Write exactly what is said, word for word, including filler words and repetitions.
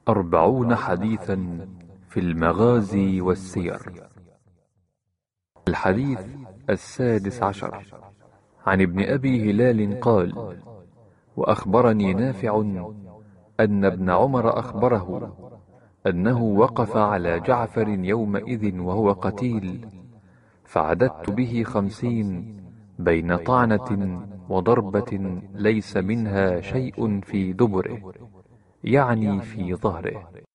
أربعون حديثا في المغازي والسير. الحديث السادس عشر عن ابن أبي هلال قال: وأخبرني نافع أن ابن عمر أخبره أنه وقف على جعفر يومئذ وهو قتيل، فعددت به خمسين بين طعنة وضربة ليس منها شيء في دبره، يعني في ظهره.